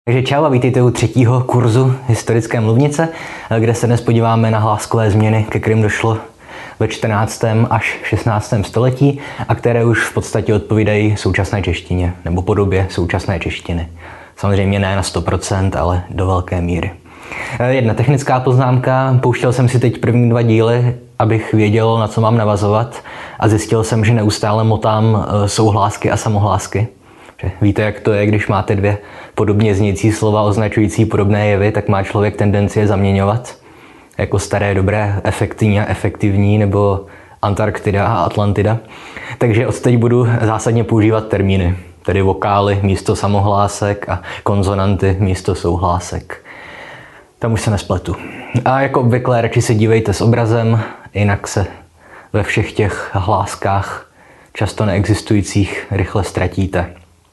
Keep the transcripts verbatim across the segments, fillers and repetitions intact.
Takže čau a vítejte u třetího kurzu historické mluvnice, kde se dnes podíváme na hláskové změny, ke kterým došlo ve čtrnáctém až šestnáctém století a které už v podstatě odpovídají současné češtině nebo podobě současné češtiny. Samozřejmě ne na sto procent, ale do velké míry. Jedna technická poznámka. Pouštěl jsem si teď první dva díly, abych věděl, na co mám navazovat, a zjistil jsem, že neustále motám souhlásky a samohlásky. Víte, jak to je, když máte dvě podobně znějící slova označující podobné jevy, tak má člověk tendenci je zaměňovat. Jako staré, dobré, efektivní a efektivní, nebo Antarktida a Atlantida. Takže odteď budu zásadně používat termíny, tedy vokály místo samohlásek a konzonanty místo souhlásek. Tam už se nespletu. A jako obvykle radši se dívejte s obrazem, jinak se ve všech těch hláskách často neexistujících rychle ztratíte.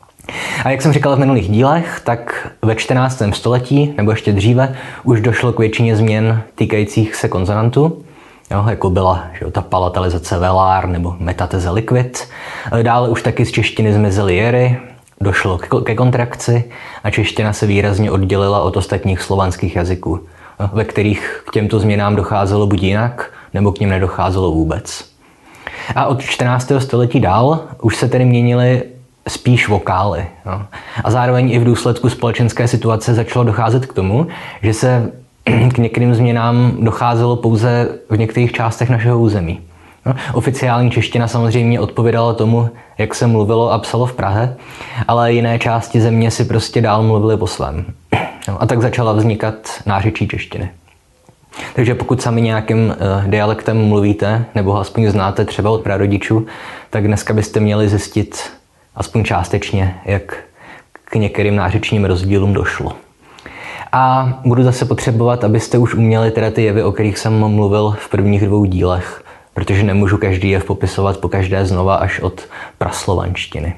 A jak jsem říkal v minulých dílech, tak ve čtrnáctém století, nebo ještě dříve, už došlo k většině změn týkajících se konzonantů. Jo, jako byla že jo, ta palatalizace velár nebo metateze liquid. Dále už taky z češtiny zmizely jery, došlo ke kontrakci a čeština se výrazně oddělila od ostatních slovanských jazyků, ve kterých k těmto změnám docházelo buď jinak, nebo k nim nedocházelo vůbec. A od čtrnáctého století dál už se tedy měnily spíš vokály. No. A zároveň i v důsledku společenské situace začalo docházet k tomu, že se k některým změnám docházelo pouze v některých částech našeho území. No. Oficiální čeština samozřejmě odpovídala tomu, jak se mluvilo a psalo v Praze, ale jiné části země si prostě dál mluvily po svém. No. A tak začala vznikat nářečí češtiny. Takže pokud sami nějakým uh, dialektem mluvíte, nebo ho aspoň znáte třeba od prarodičů, tak dneska byste měli zjistit aspoň částečně, jak k některým nářečním rozdílům došlo. A budu zase potřebovat, abyste už uměli teda ty jevy, o kterých jsem mluvil v prvních dvou dílech, protože nemůžu každý jev popisovat po každé znova až od praslovanštiny.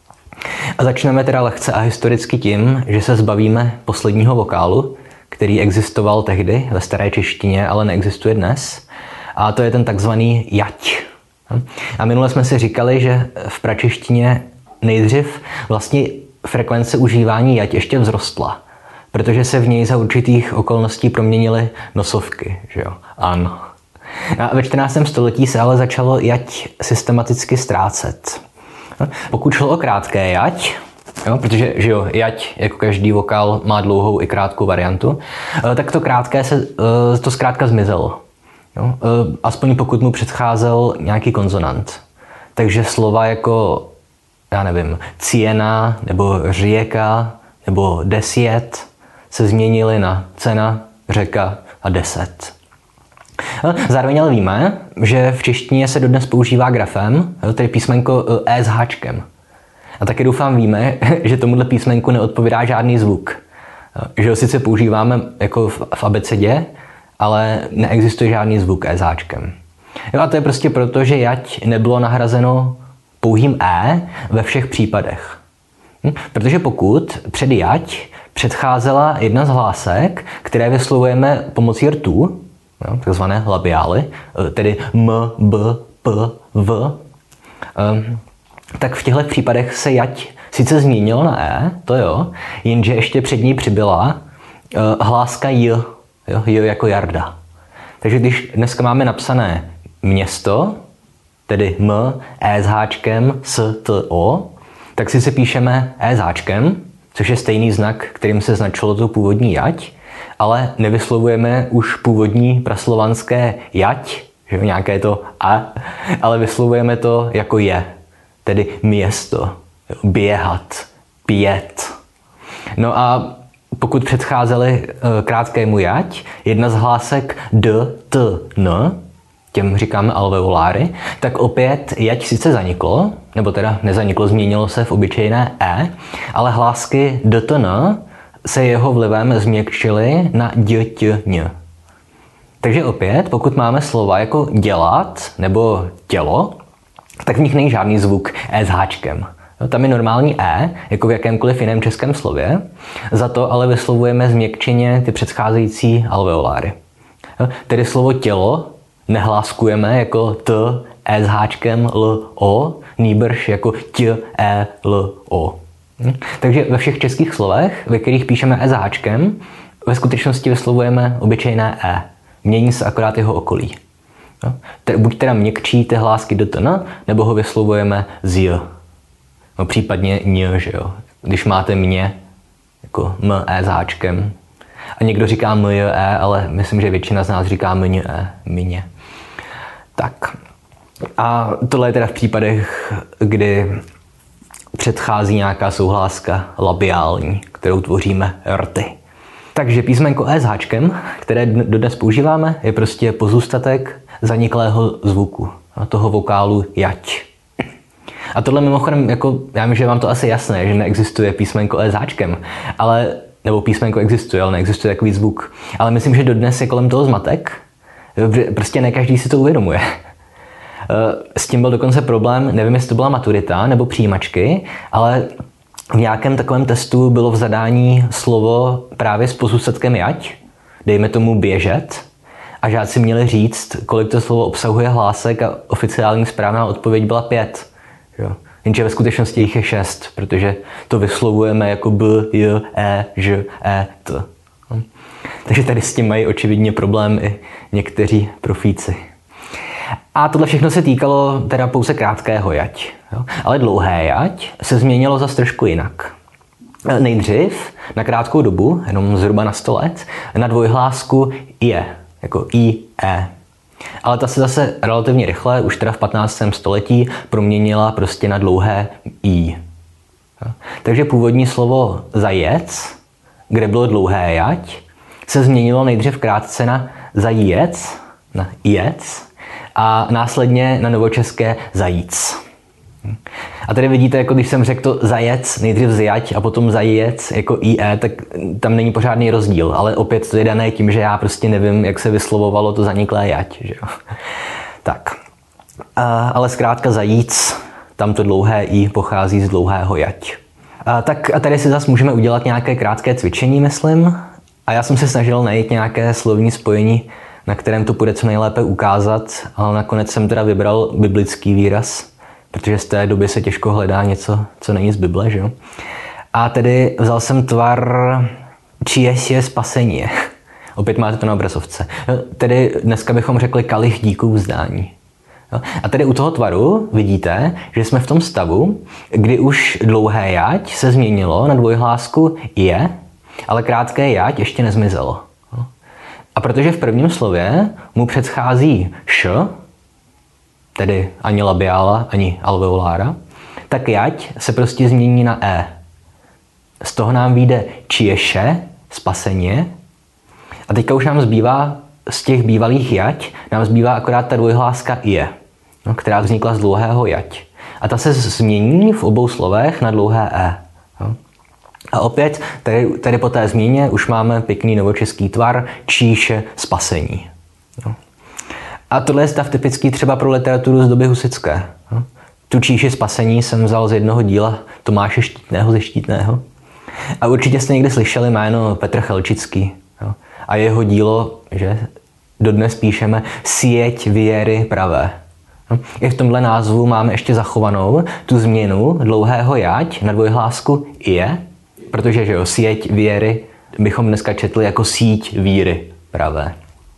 A začneme teda lehce a historicky tím, že se zbavíme posledního vokálu, který existoval tehdy ve staré češtině, ale neexistuje dnes. A to je ten takzvaný jať. A minule jsme si říkali, že v pračeštině nejdřív vlastně frekvence užívání jať ještě vzrostla, protože se v něj za určitých okolností proměnily nosovky, že jo, an. A ve čtrnáctém století se ale začalo jať systematicky ztrácet. Pokud šlo o krátké jať, jo, protože že jo, jať jako každý vokál má dlouhou i krátkou variantu, tak to krátké se, to zkrátka zmizelo. Jo, aspoň pokud mu předcházel nějaký konzonant. Takže slova jako, já nevím, ciena, nebo řieka, nebo desjet se změnily na cena, řeka a deset. Zároveň ale víme, že v češtině se dodnes používá grafem, tedy písmenko E s háčkem. A taky doufám víme, že tomuhle písmenku neodpovídá žádný zvuk. Že ho sice používáme jako v abecedě, ale neexistuje žádný zvuk E s háčkem. Jo, a to je prostě proto, že jať nebylo nahrazeno pouhým E ve všech případech. Hm? Protože pokud před jať předcházela jedna z hlásek, které vyslovujeme pomocí rtů, jo, takzvané labiály, tedy m, b, p, v, um, tak v těchto případech se jať sice změnilo na E, to jo, jenže ještě před ní přibyla uh, hláska j, jo, j jako Jarda. Takže když dneska máme napsané město, tedy m, e s háčkem, s, t, o, tak si se píšeme e s háčkem, což je stejný znak, kterým se značilo to původní jať, ale nevyslovujeme už původní praslovanské jať, že nějaké to a, ale vyslovujeme to jako je, tedy město, běhat, pět. No a pokud předcházely krátkému jať, jedna z hlásek d, t, n, těm říkáme alveoláry, tak opět jať sice zaniklo, nebo teda nezaniklo, změnilo se v obyčejné e, ale hlásky d, t, n se jeho vlivem změkčily na d, t, ň. Takže opět, pokud máme slova jako dělat nebo tělo, tak v nich není žádný zvuk e s háčkem. No, tam je normální e, jako v jakémkoliv jiném českém slově, za to ale vyslovujeme změkčeně ty předcházející alveoláry. No, tedy slovo tělo nehláskujeme jako t, e s háčkem, l, o, nýbrž jako t, e, l, o. Hm? Takže ve všech českých slovech, ve kterých píšeme e s háčkem, ve skutečnosti vyslovujeme obyčejné e. Mění se akorát jeho okolí. No? Buď teda měkčí ty hlásky do tn, nebo ho vyslovujeme z j. No, případně ň, že jo. Když máte mě, jako m, e s háčkem. A někdo říká m, j, e, ale myslím, že většina z nás říká m, ň, e, mě. Tak. A tohle je teda v případech, kdy předchází nějaká souhláska labiální, kterou tvoříme rty. Takže písmenko e s háčkem, které dodnes používáme, je prostě pozůstatek zaniklého zvuku, toho vokálu jať. A tohle mimochodem, jako, já vím, že vám to asi jasné, že neexistuje písmenko e s háčkem, ale, nebo písmenko existuje, ale neexistuje takový zvuk. Ale myslím, že dodnes je kolem toho zmatek, prostě ne každý si to uvědomuje. S tím byl dokonce problém, nevím, jestli to byla maturita nebo přijímačky, ale v nějakém takovém testu bylo v zadání slovo právě s pozůstatkem jať, dejme tomu běžet, a žáci měli říct, kolik to slovo obsahuje hlásek a oficiální správná odpověď byla pět. Jo. Jenže ve skutečnosti jich je šest, protože to vyslovujeme jako b, j, e, ž, e, t. Takže tady s tím mají očividně problém i někteří profíci. A tohle všechno se týkalo teda pouze krátkého jať. Jo? Ale dlouhé jať se změnilo zase trošku jinak. Nejdřív na krátkou dobu, jenom zhruba na sto let, na dvojhlásku je, jako i, e. Ale ta se zase relativně rychle, už teda v patnáctém století, proměnila prostě na dlouhé i. Jo? Takže původní slovo zajec, kde bylo dlouhé jať, se změnilo nejdřív krátce na zajíjec, na jec, a následně na novočeské zajíc. A tady vidíte, jako když jsem řekl to zajec, nejdřív zjať a potom zajíjec jako ie, tak tam není pořádný rozdíl, ale opět to je dané tím, že já prostě nevím, jak se vyslovovalo to zaniklé jať. Že jo? Tak. A, ale zkrátka zajíc, tam to dlouhé i pochází z dlouhého jať. A, tak a tady si zase můžeme udělat nějaké krátké cvičení, myslím. A já jsem se snažil najít nějaké slovní spojení, na kterém to půjde co nejlépe ukázat, ale nakonec jsem teda vybral biblický výraz, protože z té doby se těžko hledá něco, co není z Bible, že jo? A tedy vzal jsem tvar číž je spasení. Opět máte to na obrazovce. Tedy dneska bychom řekli kalich díků vzdání. A tedy u toho tvaru vidíte, že jsme v tom stavu, kdy už dlouhé jať se změnilo na dvojhlásku je, ale krátké jať ještě nezmizelo. A protože v prvním slově mu předchází š, tedy ani labiála, ani alveolára, tak jať se prostě změní na e. Z toho nám vyjde čieše, spaseně. A teďka už nám zbývá, z těch bývalých jať, nám zbývá akorát ta dvojhláska je, no, která vznikla z dlouhého jať. A ta se změní v obou slovech na dlouhé e. No. A opět, tady, tady po té změně už máme pěkný novočeský tvar číše spasení. No. A tohle je stav typický třeba pro literaturu z doby husitské. No. Tu číši spasení jsem vzal z jednoho díla Tomáše Štítného ze Štítného. A určitě jste někdy slyšeli jméno Petr Chelčický. No. A jeho dílo, že dodnes píšeme Sieť věry pravé. No. I v tomhle názvu máme ještě zachovanou tu změnu dlouhého jať na dvojhlásku je, protože že jo, sieť věry bychom dneska četli jako síť víry pravé.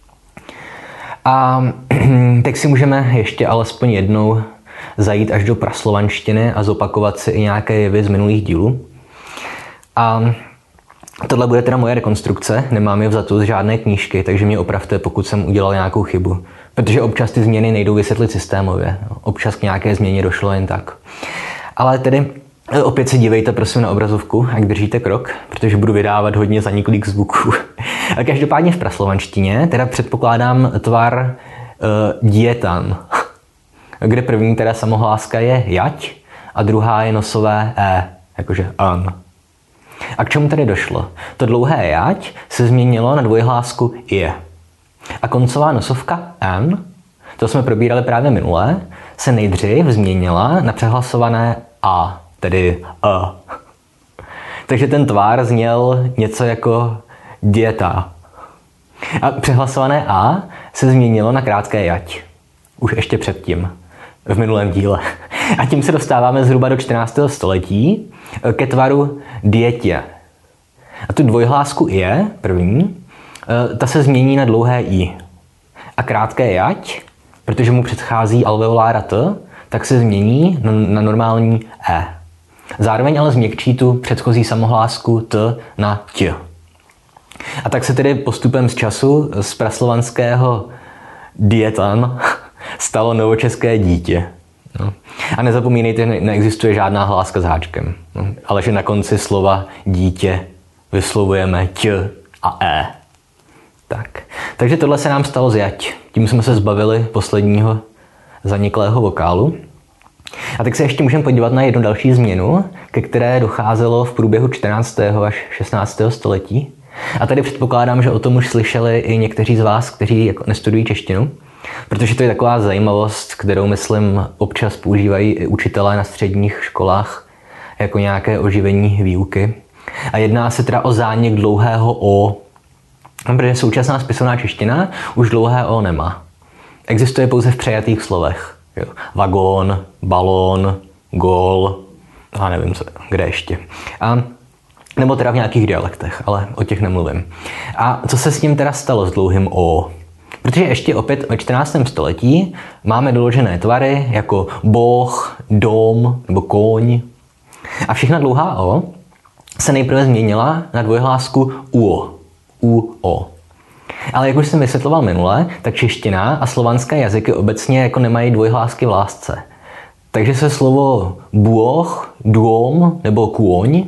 A teď si můžeme ještě alespoň jednou zajít až do praslovanštiny a zopakovat si i nějaké jevy z minulých dílů. A tohle bude teda moje rekonstrukce, nemám je vzatou z žádné knížky, takže mě opravte, pokud jsem udělal nějakou chybu. Protože občas ty změny nejdou vysvětlit systémově. Občas k nějaké změně došlo jen tak. Ale tedy opět se dívejte prosím na obrazovku, jak držíte krok, protože budu vydávat hodně zaniklých zvuků. A každopádně v praslovanštině teda předpokládám tvar uh, dietan, kde první teda samohláska je jať a druhá je nosové e, jakože an. A k čemu tedy došlo? To dlouhé jať se změnilo na dvojhlásku je. A koncová nosovka n, to jsme probírali právě minule, se nejdřív změnila na přehlasované a, tedy a. Takže ten tvar zněl něco jako dieta. A přehlasované a se změnilo na krátké jať. Už ještě předtím, v minulém díle. A tím se dostáváme zhruba do čtrnáctého století, ke tvaru dietě. A tu dvojhlásku je, první, ta se změní na dlouhé i. A krátké jať, protože mu předchází alveolára t, tak se změní na normální e. Zároveň ale změkčí tu předchozí samohlásku t na t. A tak se tedy postupem z času z praslovanského dietan stalo novočeské dítě. No. A nezapomínejte, neexistuje žádná hláska s háčkem. No. Ale že na konci slova dítě vyslovujeme t a e. Tak. Takže tohle se nám stalo z jať. Tím jsme se zbavili posledního zaniklého vokálu. A tak se ještě můžeme podívat na jednu další změnu, ke které docházelo v průběhu čtrnáctého až šestnáctého století. A tady předpokládám, že o tom už slyšeli i někteří z vás, kteří jako nestudují češtinu, protože to je taková zajímavost, kterou, myslím, občas používají i učitelé na středních školách jako nějaké oživení výuky. A jedná se teda o zánik dlouhého o, protože současná spisovná čeština už dlouhé o nemá. Existuje pouze v přejatých slovech. Jo. Vagón, balón, gól, a nevím, co, kde ještě. A, nebo teda v nějakých dialektech, ale o těch nemluvím. A co se s tím teda stalo s dlouhým o? Protože ještě opět ve čtrnáctém století máme doložené tvary jako boh, dom nebo koň. A všechna dlouhá o se nejprve změnila na dvojhlásku uo. U-o. Ale jak už jsem vysvětloval minule, tak čeština a slovanské jazyky obecně jako nemají dvojhlásky v lásce. Takže se slovo buoch, duom nebo kuoň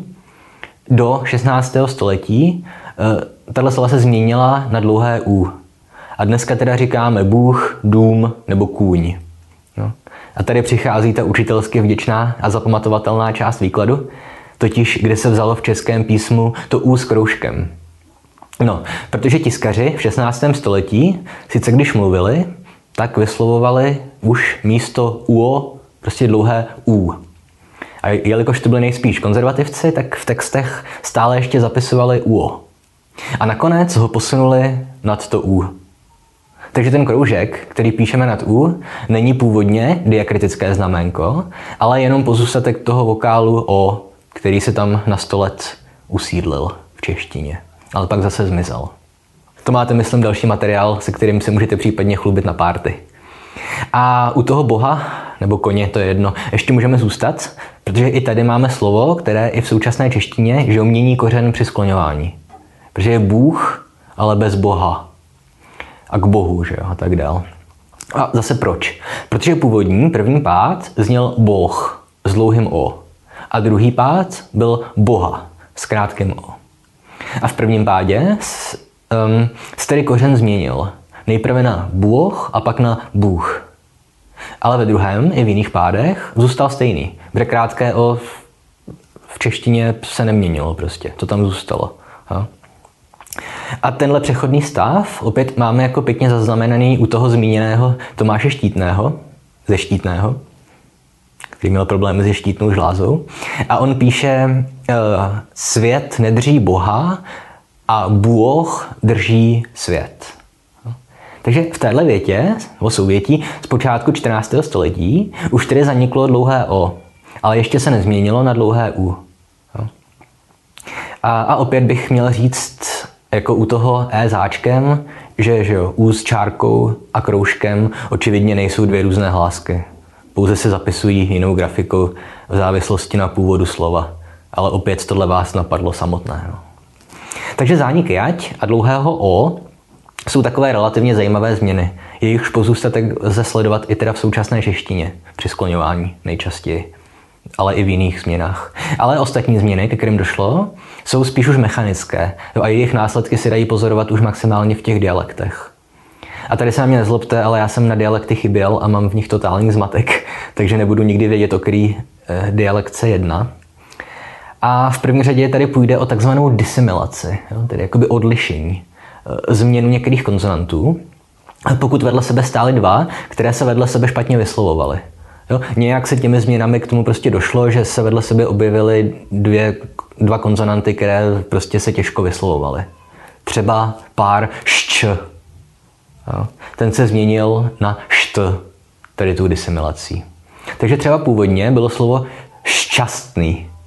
do šestnáctého století tato slova se změnila na dlouhé u. A dneska teda říkáme bůh, dům nebo kůň. No. A tady přichází ta učitelsky vděčná a zapamatovatelná část výkladu, totiž kde se vzalo v českém písmu to u s kroužkem. No, protože tiskaři v šestnáctém století, sice když mluvili, tak vyslovovali už místo uo prostě dlouhé u. A jelikož to byli nejspíš konzervativci, tak v textech stále ještě zapisovali uo. A nakonec ho posunuli nad to u. Takže ten kroužek, který píšeme nad u, není původně diakritické znaménko, ale jenom pozůstatek toho vokálu o, který se tam na sto let usídlil v češtině. Ale pak zase zmizel. To máte, myslím, další materiál, se kterým se můžete případně chlubit na párty. A u toho boha, nebo koně, to je jedno, ještě můžeme zůstat, protože i tady máme slovo, které i v současné češtině, že mění kořen při skloňování. Protože je Bůh, ale bez boha. A k bohu, že jo, a tak dál. A zase proč? Protože původní první pád zněl boh s dlouhým o. A druhý pád byl boha s krátkým o. A v prvním pádě um, se tedy kořen změnil. Nejprve na bůh a pak na bůh. Ale ve druhém i v jiných pádech zůstal stejný. Protože krátké o v češtině se neměnilo prostě. To tam zůstalo. Ha? A tenhle přechodný stav opět máme jako pěkně zaznamenaný u toho zmíněného Tomáše Štítného, ze Štítného, který měl problémy se štítnou žlázou. A on píše, svět nedrží Boha a Bůh drží svět. Takže v téhle větě, o souvětí, z počátku čtrnáctého století už tedy zaniklo dlouhé o, ale ještě se nezměnilo na dlouhé u. A, a opět bych měl říct, jako u toho e s háčkem, že, že jo, u s čárkou a kroužkem očividně nejsou dvě různé hlásky. Pouze se zapisují jinou grafikou v závislosti na původu slova. Ale opět tohle vás napadlo samotné. No. Takže zánik jať a dlouhého o jsou takové relativně zajímavé změny. Jejichž pozůstatek lze sledovat i teda v současné češtině, při skloňování nejčastěji, ale i v jiných změnách. Ale ostatní změny, ke kterým došlo, jsou spíš už mechanické a jejich následky si dají pozorovat už maximálně v těch dialektech. A tady se na mě nezlobte, ale já jsem na dialekty chyběl a mám v nich totální zmatek, takže nebudu nikdy vědět, o který eh, dialekt se jedná. A v první řadě tady půjde o takzvanou disimilaci, jo, tedy jakoby odlišení, eh, změnu některých konsonantů, pokud vedle sebe stály dva, které se vedle sebe špatně vyslovovaly. Jo, nějak se těmi změnami k tomu prostě došlo, že se vedle sebe objevily dvě, dva konsonanty, které prostě se těžko vyslovovaly. Třeba pár šč. Jo, ten se změnil na št, tedy tou disimilací. Takže třeba původně bylo slovo šťastný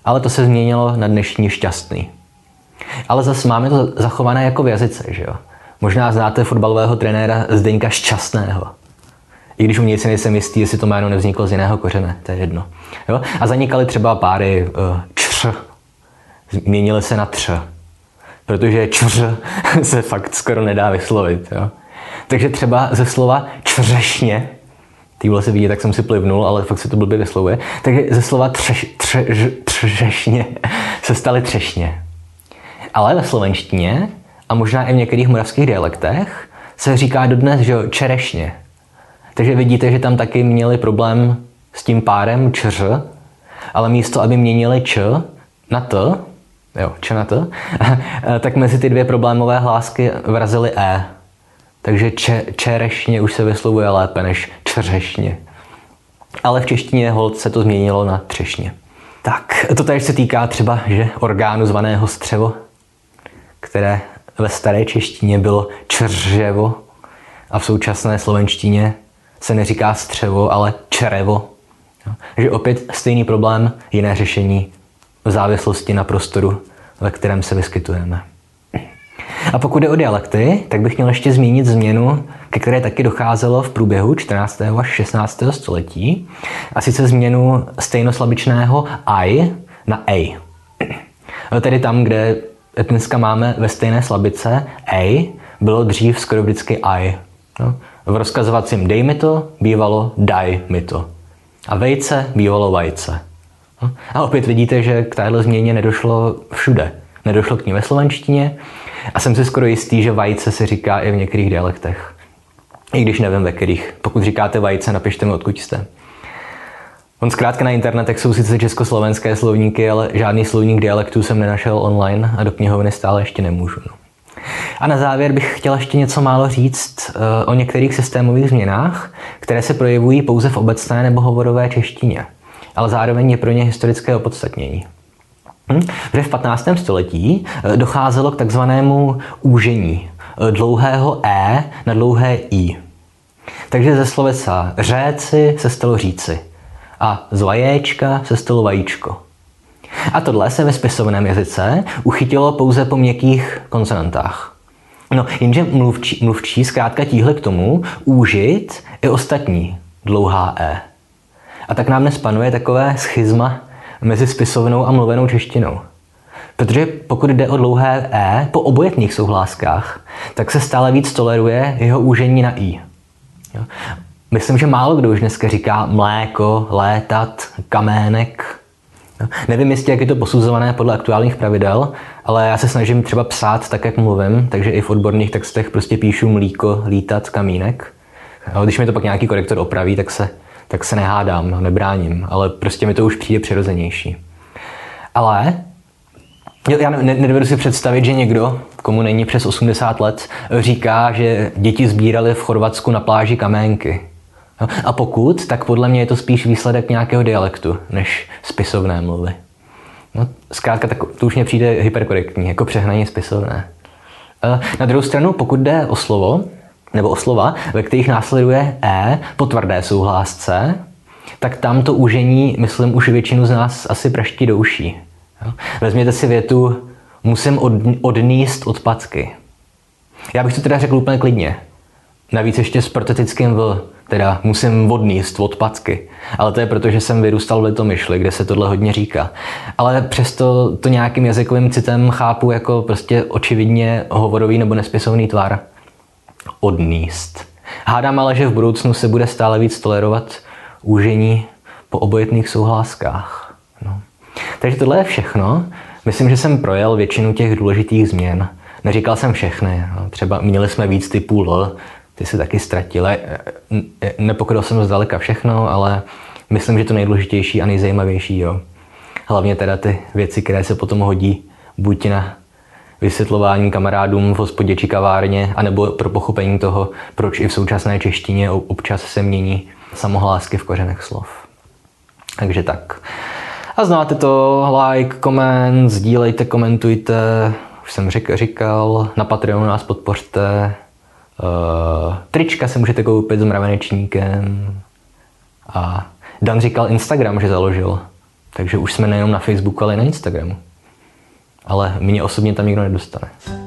ale to se změnilo na dnešní šťastný. Ale zase máme to zachované jako v jazyce, že jo? Možná znáte fotbalového trenéra Zdeňka Šťastného. I když u něj si nejsem jistý, jestli to jméno nevzniklo z jiného kořene, to je jedno. Jo? A zanikaly třeba páry uh, čř, změnily se na tř, protože čř se fakt skoro nedá vyslovit. Jo? Takže třeba ze slova čřešně, týhle se vidí, tak jsem si plivnul, ale fakt se to blbě vyslovuje, takže ze slova třeš, třeš, třešně se staly třešně. Ale ve slovenštině a možná i v některých moravských dialektech se říká dodnes, že čerešně. Takže vidíte, že tam taky měli problém s tím párem čř, ale místo, aby měnili č na t, jo, č na t, tak mezi ty dvě problémové hlásky vrazili e. Takže če, čerešně už se vyslovuje lépe než čřešně. Ale v češtině holt se to změnilo na třešně. Tak, to tady se týká třeba, že orgánu zvaného střevo, které ve staré češtině bylo čřevo a v současné slovenštině se neříká střevo, ale črevo. Takže opět stejný problém, jiné řešení v závislosti na prostoru, ve kterém se vyskytujeme. A pokud jde o dialekty, tak bych měl ještě zmínit změnu, ke které taky docházelo v průběhu čtrnáctého až šestnáctého století, a sice změnu stejnoslabičného I na A. Tedy tam, kde dneska máme ve stejné slabice A, bylo dřív skoro vždycky I. V rozkazovacím dej mi to bývalo daj mi to. A vejce bývalo vajce. A opět vidíte, že k téhle změně nedošlo všude. Nedošlo k ní ve slovenštině a jsem si skoro jistý, že vajce se říká i v některých dialektech. I když nevím ve kterých. Pokud říkáte vajce, napište mi, odkud jste. On zkrátka na internetech jsou sice československé slovníky, ale žádný slovník dialektů jsem nenašel online a do knihovny stále ještě nemůžu. No. A na závěr bych chtěl ještě něco málo říct uh, o některých systémových změnách, které se projevují pouze v obecné nebo hovorové češtině, ale zároveň je pro ně historické opodstatnění. Hm? Protože v patnáctém století uh, docházelo k takzvanému úžení uh, dlouhého e na dlouhé i. Takže ze sloveca řéci se stalo říci a z vajéčka se stalo vajíčko. A tohle se ve spisovném jazyce uchytilo pouze po měkkých konsonantách. No, jenže mluvčí, mluvčí zkrátka tíhli k tomu úžit i ostatní dlouhá e. A tak nám dnes panuje takové schizma mezi spisovnou a mluvenou češtinou. Protože pokud jde o dlouhé e po obojetných souhláskách, tak se stále víc toleruje jeho úžení na i. Jo. Myslím, že málo kdo už dneska říká mléko, létat, kamének. Nevím jistě, jak je to posuzované podle aktuálních pravidel, ale já se snažím třeba psát tak, jak mluvím, takže i v odborných textech prostě píšu mlíko, lítat, kamínek. A když mi to pak nějaký korektor opraví, tak se, tak se nehádám, no, nebráním, ale prostě mi to už přijde přirozenější. Ale já nedovedu si představit, že někdo, komu není přes osmdesát let, říká, že děti sbírali v Chorvatsku na pláži kaménky. A pokud, tak podle mě je to spíš výsledek nějakého dialektu, než spisovné mluvy. No, zkrátka, tak to už mě přijde hyperkorektní, jako přehnaně spisovné. Na druhou stranu, pokud jde o slovo, nebo o slova, ve kterých následuje e po tvrdé souhlásce, tak tam to úžení, myslím, už většinu z nás asi praští do uší. Vezměte si větu musím odníst odpadky. Já bych to teda řekl úplně klidně. Navíc ještě s protetickým v, teda musím odníst odpadky. Ale to je proto, že jsem vyrůstal v Litomyšli, kde se tohle hodně říká. Ale přesto to nějakým jazykovým citem chápu jako prostě očividně hovorový nebo nespisovný tvar. Odníst. Hádám ale, že v budoucnu se bude stále víc tolerovat úžení po obojetných souhláskách. No. Takže tohle je všechno. Myslím, že jsem projel většinu těch důležitých změn. Neříkal jsem všechny. No. Třeba měli jsme víc typů L, ty se taky ztratily. Nepokryl jsem zdaleka všechno, ale myslím, že to nejdůležitější a nejzajímavější, jo. Hlavně teda ty věci, které se potom hodí buď na vysvětlování kamarádům v hospodě či kavárně, anebo pro pochopení toho, proč i v současné češtině občas se mění samohlásky v kořenech slov. Takže tak. A znáte to, like, koment, sdílejte, komentujte, už jsem řek, říkal, na Patreonu nás podpořte, uh, trička si můžete koupit s mravenečníkem a Dan říkal Instagram, že založil. Takže už jsme nejenom na Facebooku, ale i na Instagramu. Ale mě osobně tam nikdo nedostane.